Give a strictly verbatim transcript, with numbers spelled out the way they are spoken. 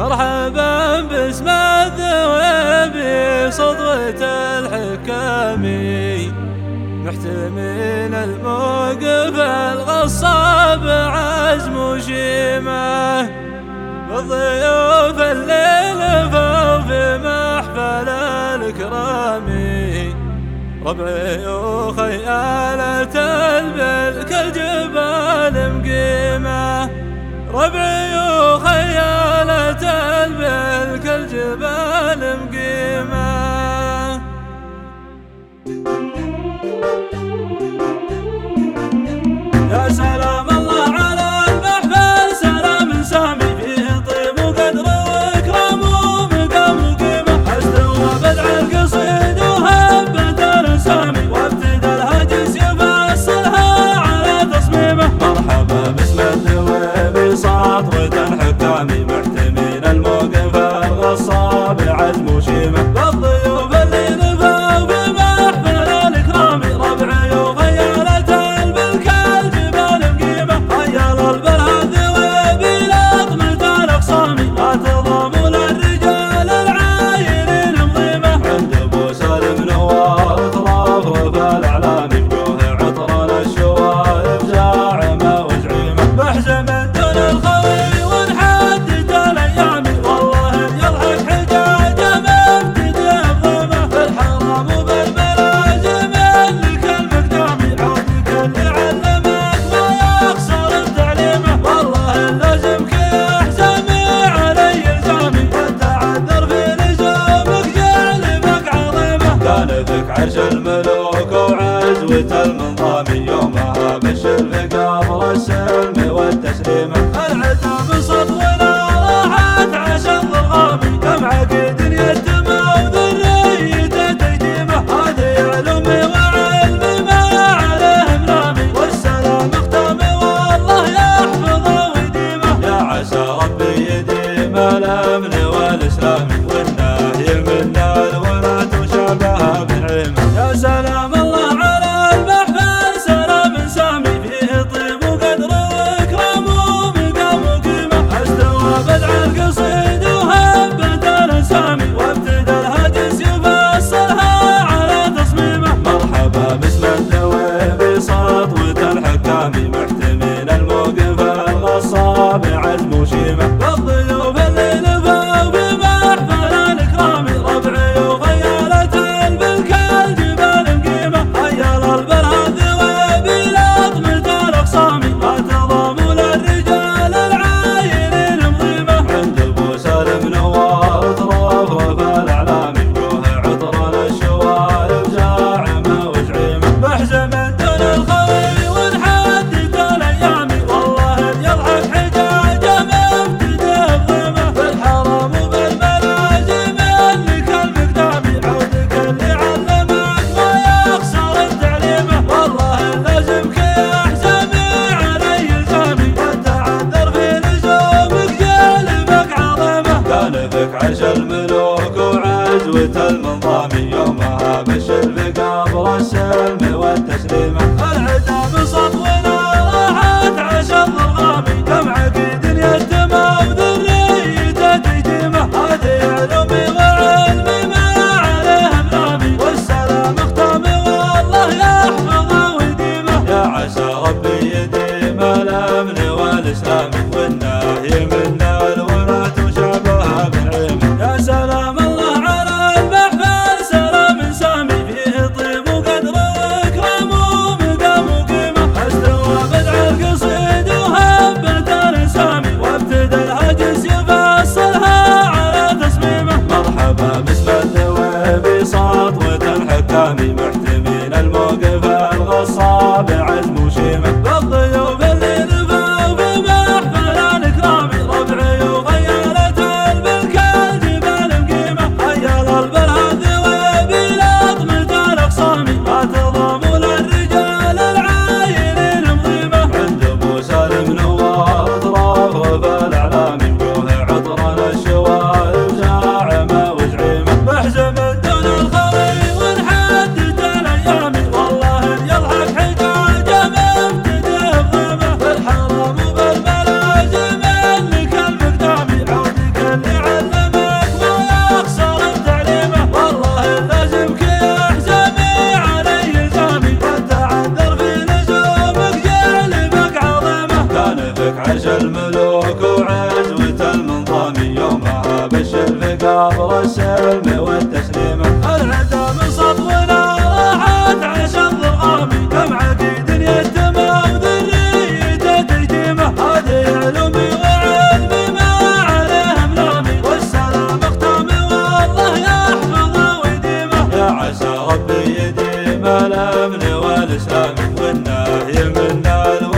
مرحبا باسم الذويب صدوة الحكامي، محتمين الموقف الغصاب عزم وشيمه، والضيوف اللي لفوا في محفل الكرامي، ربعي وخيالة الملك الجبال مقيمه، ربعي وخيالة الملك الجبال مقيمه. يا سلام الله على المحفل، سلام سامي فيه طيب وقدر واكرام ومقام وقيمه، استوى بدع القصيد وهبة الاسامي، وابتدى الهجس يفصلها على تصميمه. مرحبا باسم الذويب سطوة الحكامي، محتمين الموقف الغصاب عزم وشيمه، والضيوف اللي لفوا في محفل الكرامي، ربعي وخيالة الملك الجبال مقيمه، خيال البلها الذويب لطمة الاخصامي، لا تضام للرجال العايلين مضيمه، عند ابو سالم نوار اطراف وفى الاعلام، بجوه عطر للشوائب زاعمه وزعيمه، محزم دون الخوي ونحدد الايام، والله يضحك حجاجه مبتدئ بضيمه، بالحرام وبالملازم لك المقدامي، عودك اللي علمك ما يخسر بتعليمه، والله لازمك يحزمي علي الزامي، والتعذر في لزومك جانبك عظيمه، كانتك عرش الملوك وعزوة المنظامي، يومها بشر في قبر السلم والتسليمه، العتاب صدونا راحت عشا الضغامي، كم عقيد يتمى وذريته تقديمه، هذه علومي وعلمي ما عليه منامي، والسلام اختامي والله يحفظه ويديمه، يا عسى ربي يديم الامن والاسلام، والناهي منا الولاة وشابها بنعيمه. يا سلام الله على المحفل، سلام سامي فيه طيب وقدر واكرام ومقام وقيمه، استوى بدع القصيد وهبة الاسامي، وابتدى الهجس يفصلها على تصميمه. مرحبا باسم الذويب سطوة الحكامي، محتمين الموقف الغصاب عزم وشيمه، والضيوف اللي لفوا في محفل عرش الملوك وعزوة المنظم يومها بشر في قبر السلم والتسليم. العدا من سطونا راحت عش الظلامي كم عقيد يتمى وذريته تيتيمه. هذه علومي وعلمي ما عليهم لامي والسلام اختامي والله يحفظه ويديمه. يا عسى ربي يديم الامن والاسلام والنهي من